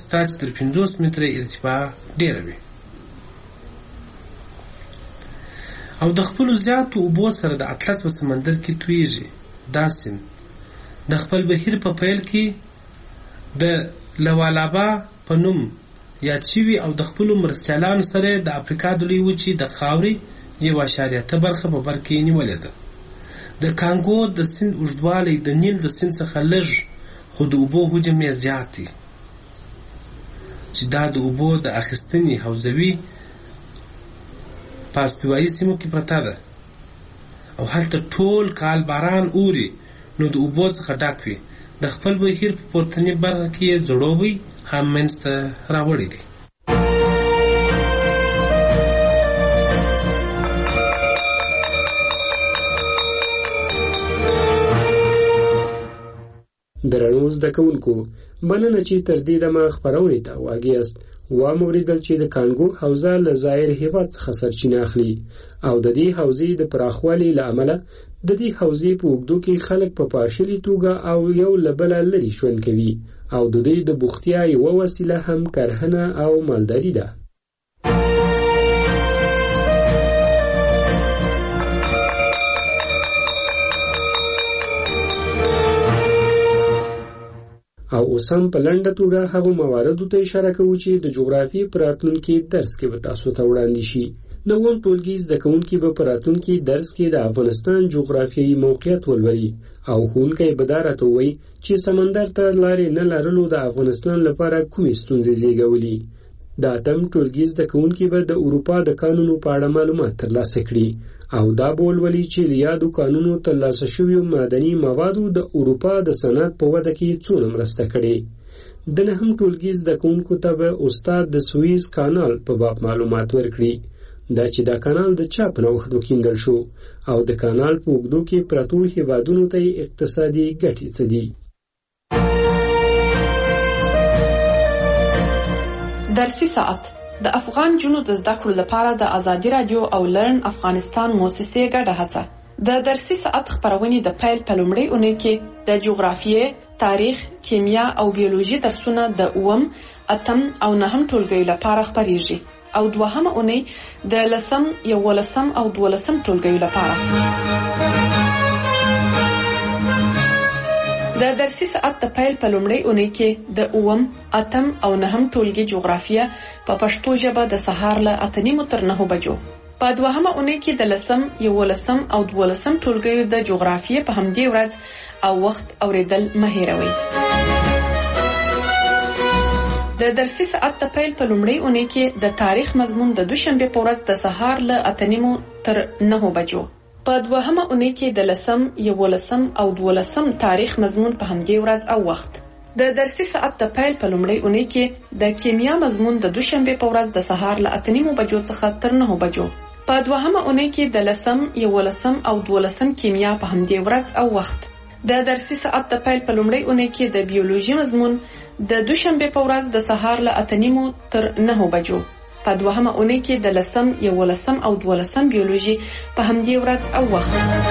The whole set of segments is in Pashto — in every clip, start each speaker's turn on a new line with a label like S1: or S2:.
S1: شته چې تر 50 متره ارتفاع ډیره وي. او د خپل زیاتو اوبو سره د اطلس په سمندر کې تویږي. دا سیند د خپل بهیر په پیل کې د لوالابا په نوم یاد شوي او د خپل مرستیالانو سره د افریقا د لوی وچې د خاورې 1.8 برخه په بر کې نیولې ده. د کانګو د سیند اوږدوالی د نیل د سیند څخه لږ خو د اوبو حجم یې زیات دی چې دا د اوبو د اخیستنې حوزوي په استوایي سیمو کې پرته ده او هلته ټول کال باران اوري نو د اوبو څخه ډک وي. د خپل بهیر په پورتنۍ برخه کې یې ځړوبی هم منځته راوړی دی.
S2: درنو زده کوونکو، مننه چې تر دې دمه خپرونې ته واګیاست. واوریدل چې د کانګو حوزه له ظاهر هیواد څخه سرچینه اخلي او د دې حوزې د پراخوالي له امله د دې حوزې په اوږدو کې خلک په پاشلي توګه او یو له بله لرې ژوند کوي او د دوی د بوختیا یوه وسیله هم کرهنه او مالداري ده. او اوس هم په لنډه توګه هغو مواردو ته اشاره کوو چې د جغرافیې په راتلونکي درس کې به تاسو ته وړاندې شي. د اووم ټولګي زده کوونکي به په راتلونکي درس کې د افغانستان جغرافیایي موقعیت ولولي او ښوونکی به دا راته ووایي چې سمندر ته لارې نه لرلو د افغانستان لپاره کومې ستونزې زیږولي. د اتم ټولګي زده کوونکي به د اروپا د قانونو په اړه معلومات ترلاسه کړي او دا به ولولي چې له یادو قانونو ترلاسه شویو معدني موادو د اروپا د صنعت په وده کې څونه مرسته کړې. د نهم ټولګي زده کوونکو ته به استاد د سویز کانال په باب معلومات ورکړي، دا چې دا کانال د چا په نوښت وکیندل شو او د کانال په اوږدو کې پرتو هېوادونو ته اقتصادي ګټې څه دي.
S3: درسي ساعت د افغان جنو د زده کړو لپاره د ازادي رادیو او لرن افغانستان موسسې ګډه هڅه. د درسي ساعت خپرونې د پیل په لومړۍ اونۍ کې د جغرافیې، تاریخ، کیمیا او بیولوژي درسونه د 8م، 8م او 9م ټولګیو لپاره خپریږي او دوهمه اونۍ د 10م، 11م او 12م ټولګیو لپاره. د درسي ساعت د پیل په لومړۍ اونۍ کې د 8م، 8م او 9م ټولګي جغرافیه په پښتو ژبه د سهار له 8:30 تر 9 بجو. په دوهمه اونۍ کې د 10م، 11م او 12م ټولګیو د جغرافیه په همدې ورځ او وخت اوریدل مه هېروئ. د درسي ساعت د پیل په لومړۍ اونۍ کې د تاریخ مضمون د دوشنبه په ورځ د سهار له 8:30 تر 9 بجو. په دوهمه اونۍ کې د 10م، 11م او 12م تاریخ مضمون په همدې ورځ او وخت. د درسي ساعت د پیل په لومړۍ اونۍ کې د کیمیا مضمون د دوشنبه په ورځ د سهار له 8:30 بجو څخه تر 9 بجو. په دوهمه اونۍ کې د 10م، 11م او 12م کیمیا په همدې ورځ او وخت. د درسي ساعت د پیل په لومړۍ اونۍ کې د بیولوژي مضمون د دوشنبه په ورځ د سهار له 8:30 تر 9 بجو. په دوهمه اونۍ کې د 10م، 11م او 12م بیولوژي په همدې ورځ او وخت.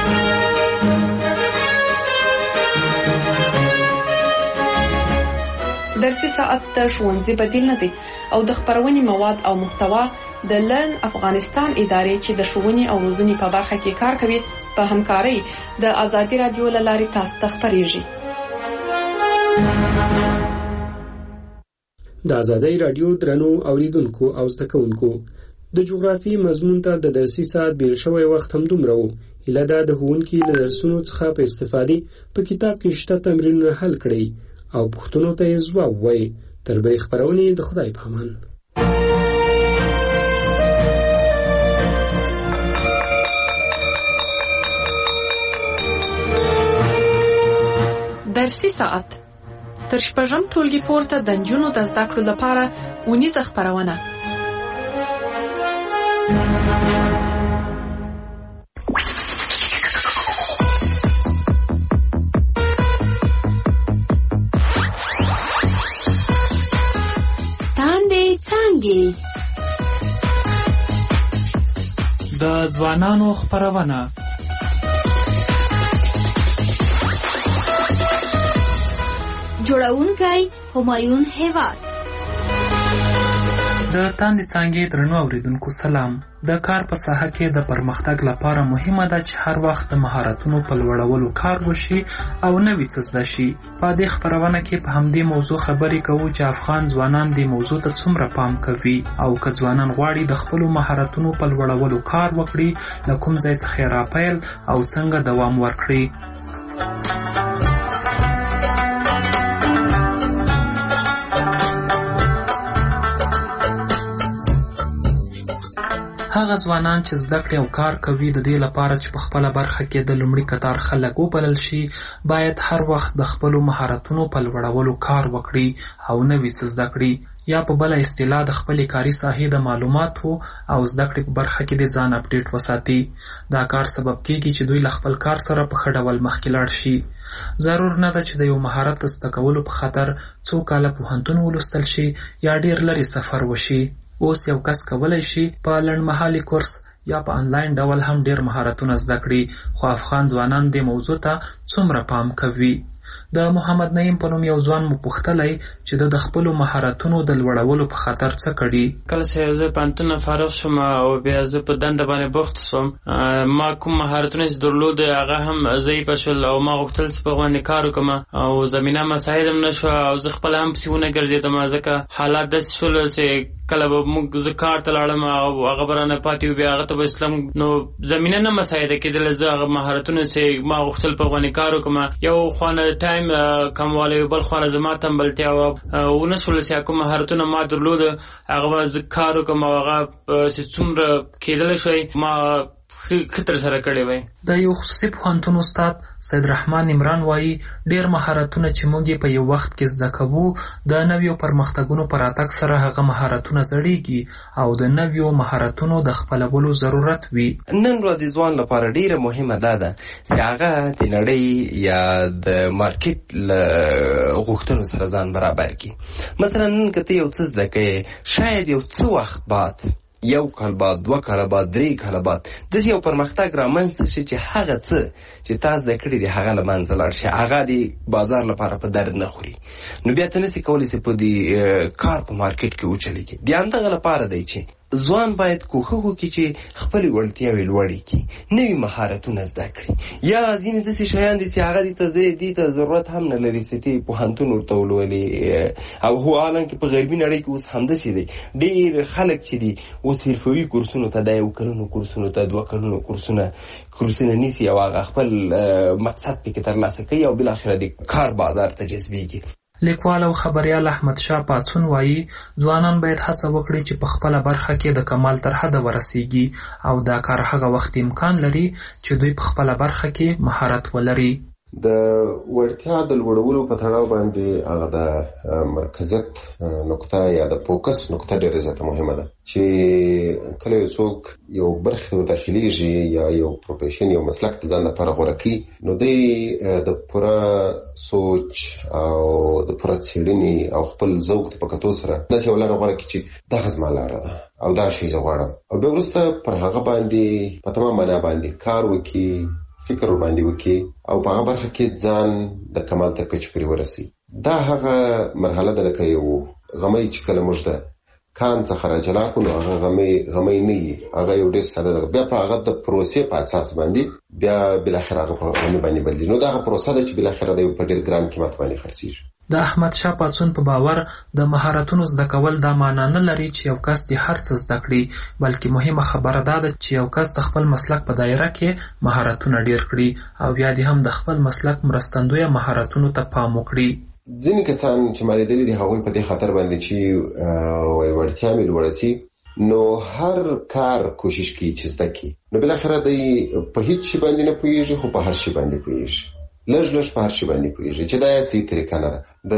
S3: درسي ساعت د ښوونځي بدیل نه دی او د خپرونې مواد او محتوا د لرن افغانستان ادارې چې د ښوونې او روزنې په برخه کې کار کوي په همکارۍ د ازادي رادیو له لارې تاسو ته خپریږي.
S2: د ازادي رادیو درنو اوریدونکو او زده کوونکو، د جغرافیې مضمون ته د درسي ساعت بیل شوی وخت هم دومره و. هیله ده د ښوونکي له درسونو څخه په استفادې په کتاب کې شته تمرینونه حل کړئ او پوښتنو ته یې ځواب وایئ. تر بلې خپرونې د خدای په امان.
S3: درسي ساعت تر شپږم ټولګي پورته د نجونو د زده کړو لپاره اونیزه خپرونه.
S4: تاندې څانګې
S5: د ځوانانو خپرونه.
S4: جوړونکی همایون هیواد.
S5: د تاندې څانګې درنو اوریدونکو سلام. د کار په ساحه کې د پرمختګ لپاره مهمه ده چې هر وخت د مهارتونو په لوړولو کار وشي او نوي څه زده شي. په دې خپرونه کې په همدې موضوع خبرې کوو چې افغان ځوانان دې موضوع ته څومره پام کوي او که ځوانان غواړي د خپلو مهارتونو په لوړولو کار وکړي، له کوم ځای څخه یې راپیل او څنګه دوام ورکړي. هغه ځوانان چې زده کړې او کار کوي د دې لپاره چې په خپله برخه کې د لومړي کتار خلک وبلل شي، باید هر وخت د خپلو مهارتونو په لوړولو کار وکړي او نوي څه زده کړي، یا په بله اصطلاح د خپلې کاري ساحې د معلوماتو او زده کړې په برخه کې د ځان اپډیټ وساتي. دا کار سبب کېږي چې دوی له خپل کار سره په ښه ډول مخکې لاړ شي. ضرور نه ده چې د یو مهارت د زده کولو په خاطر څو کاله پوهنتون ولوستل شي یا ډېر لرې سفر وشي. اوس یو کس کولی شي په لنډمهالي کورس یا په آنلاین ډول هم ډېر مهارتونه زده کړي، خو افغان ځوانان دې موضوع ته څومره پام کوي؟ د محمد نعیم په نوم یو ځوان مو پوښتلی چې د خپلو مهارتونو د لوړولو په خاطر څه کړي.
S4: کله چې زه پوهنتون فارغ شوم او بیا زه په دنده باندې بوخت شوم، ما کوم مهارتونه چې درلود هغه هم ضعیفه شول او ما غوښتل چې په هغو باندې کار وکړم او زمینه مساعد هم نه شوه او زه خپله هم پسې ونه ګرځېدم، ځکه حالات داسې شول چې کله به زه کار ته لاړم او هغه به رانه پاتې و، بیا هغه ته به اسلام نو زمینه نه مساعده کېدله. زه هغه مهارتونه چې ما غوښتل په هغو باندې کار وکړم، یو خوانه ټایم کموالی، بل خوانه زما تنبلتیا ونه شول چې کوم مهارتونه ما درلوده هغه به زه کار وکړم او هغه چې څومره کېدلی شوی ما خطر سره کړی وای.
S5: د یو خصوصي پوهنتون استاد سید رحمان عمران وایي ډېر مهارتونه چې موږ په یو وخت کې زده کوو د نویو پرمختګونو په راتګ سره هغه مهارتونه زړېږي او د نویو مهارتونو د خپلولو ضرورت وي.
S6: نن ورځ ځوان لپاره ډېره مهمه ده چې هغه د نړۍ یا د مارکیټ له غوښتنو سره ځان برابر کړي. مثلا نن که ته یو څه زده کوې، شاید یو څه وخت بعد، یو کال بعد، 2 کاله بعد، 3 کاله بعد داسې یو پرمختګ رامنځته شي چې هغه څه چې تا زده کړي دي هغه له منځه لاړ شي، هغه د بازار لپاره په درد نه خوري، نو بیا ته نسې کولی چې په دې کار په مارکیټ کې وچلېږي. د همدغه لپاره دی چې ځوان باید کوښښ وکړي چې خپلې وړتیاوې لوړې کړي، نوي مهارتونه زده کړي. یا ځینې داسې شیان دي چې هغه دې ته ضرورت هم نه لري چې ته پوهنتون ورته ولولې، او هو حالانکې په غربي نړۍ کې اوس همداسې دی. ډېر خلک چې دي اوس حرفوي کورسونو ته، د 1 کلونو کورسونو ته، 2 کلونو کورسونه نیسي او هغه خپل مقصد پکې ترلاسه کوي او بالاخره د کار بازار ته جذبېږي.
S5: لیکوال او خبریال احمد شاه پاڅون وایي ځوانان باید هڅه وکړي چې په خپله برخه کې د کمال تر حده ورسیږي او دا کار هغه وخت امکان لري چې دوی په خپله برخه کې مهارت ولري.
S7: د وړتیا د لوړولو په تړاو باندې هغه د مرکزیت نقطه یا د فوکس نقطه ډېره زیاته مهمه ده چې کله یو څوک یو برخې ته داخلېږي یا یو پروفیشن یو مسلک د ځان لپاره غوره کړي، نو دی د پوره سوچ او د پوره څېړنې او خپل ذوق په کتو سره داسې یو لاره غوره کړي چې دغه زما لاره ده او دا شی زه غواړم، او بیا وروسته پر هغه باندې په تمام معنا باندې کار وکړي، فکر باندې وکړي او په هغه برخه کې ځان د کمال تر کچې پورې ورسي. دا هغه مرحله ده لکه یو غمی چې کله موږ د کان څخه راجلا کړو، نو هغه غمی نه وي، هغه یو ډېر ساده ده. بیا په هغه د پروسې په اساس باندې بیا بالاخره هغه په غمی باندې بدلېږي. نو دا هغه پروسه ده چې بالاخره د یو په ډېر ګران قیمت باندې خرڅېږي.
S5: د احمد شاه پاڅون په باور د مهارتونو زده کول دا معنا نه لري چې یو کس دې هر څه زده کړي، بلکې مهمه خبره دا ده چې یو کس د خپل مسلک په دایره کې مهارتونه ډېر کړي او بیا دې هم د خپل مسلک مرستندویه مهارتونو ته پام وکړي.
S7: ځینې کسان چې ما لیدلي دي هغوی په دې خاطر باندې چې وړتیا مې لوړه سي، نو هر کار کوشش کوي چې زده کړي، نو بالاخره دی په هیڅ شي باندې نه پوهېږي خو په هر شي باندې پوهېږي، لږ په هر شي باندې پوهېږي چې دا یې صحیح طریقه نه ده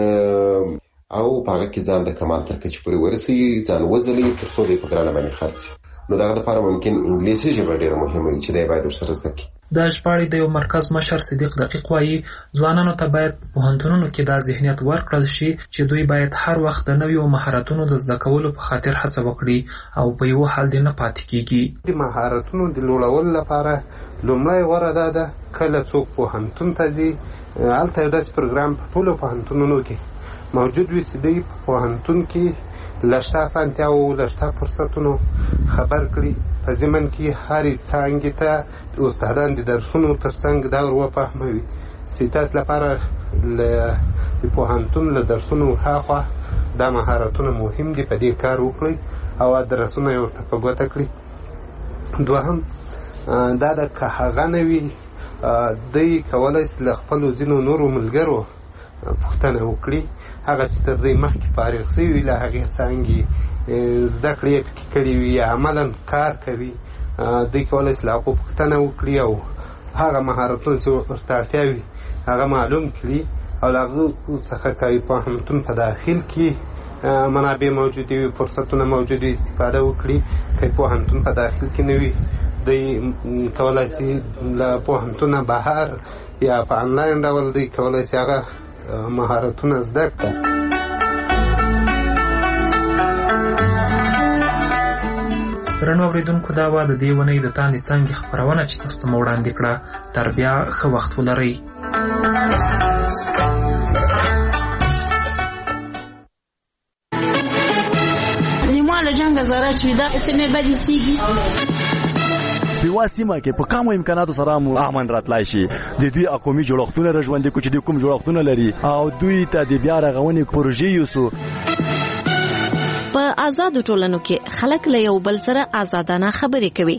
S7: او په هغه کې ځان د کمال تر کچې پورې ورسوي، ځان وځلوي تر څو دی په ګرانه باندې خرڅ شي. نو دغه دپاره ممکن انګلیسي ژبه ډېره مهمه وي چې دی باید ورسره زده کړي.
S5: د ژباړې د یو مرکز مشر صدیق دقیق وایي ځوانانو ته باید په پوهنتونونو کې دا ذهنیت ورکړل شي چې دوی باید هر وخت د نویو مهارتونو د زده کولو په خاطر هڅه وکړي او په یو حال دې نه پاتې کېږي.
S8: د مهارتونو د لوړولو لپاره لومړی غوره ده کله څوک پوهنتون ته ځي، هلته یو داسې پروګرام په ټولو پوهنتونونو کې موجود وي چې دوی په پوهنتون کې له شته اسانتیاوو له شته فرصتونو خبر کړي. په ضمن کې هرې څانګې ته استادان د درسونو تر څنګ دا ور وفهموي چې تاسو لپاره د پوهنتون له درسونو هاخوا دا مهارتونه مهم دي، په دې کار وکړئ او درسونه یې ورته په ګوته کړي. دوهم دا د که هغه نه وي دوی کولی شي له خپلو ځینو نورو ملګرو پوښتنه وکړي، هغه چې تر دوی مخکې فارغ شوي وي له هغې څانګې زده کړې یې پکې کړي وي یا عملا کار کوي، دوی کولی شي له هغو پوښتنه وکړي او هغه مهارتونه چې ورته اړتیا وي هغه معلوم کړي او له هغو څخه که پوهنتون په داخل کې منابع موجودې وي، فرصتونه موجود وي، استفاده وکړي. که پوهنتون په داخل کې نه وي دوی کولی شي له پوهنتونه بهر یا په انلاین ډول دوی کولی شي هغه مهارتونه زده کړي.
S5: درنو اورېدونکو دا وه د دې اونۍ د تاندې څانګې خپرونه چې تاسو ته مو وړاندې کړه. تر بیا ښه وخت ولرئ.
S9: له جنګه زاره چې دا سیمې بدې سیږي
S10: په یوه سیمه کې په کمو امکاناتو سره مو امن راتلای شي. د دوی قومي جوړښتونه را ژوندي کړو چې دوی کوم جوړښتونه لري او دوی ته د بیا رغونې پروژې یوسو.
S11: په آزادو ټولنو کې خلک له یو بل سره آزادانه خبرې کوي.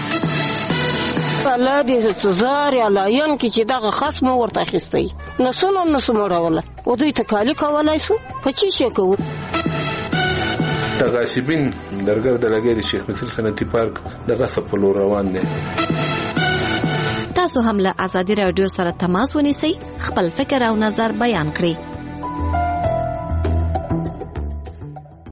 S12: الله دې سزار یا لاین کې چې دغه خصم ورته اخیستی نسونه مړوله او دوی تکالي کولای شو په چی شي کوو.
S13: د غاصبین درګر د لګیری شیخ مسیل صنعتي پارک دغه سپلو روان دي.
S11: تاسو هم له آزادي رادیو سره تماس ونیسئ، خپل فکر او نظر بیان کړئ.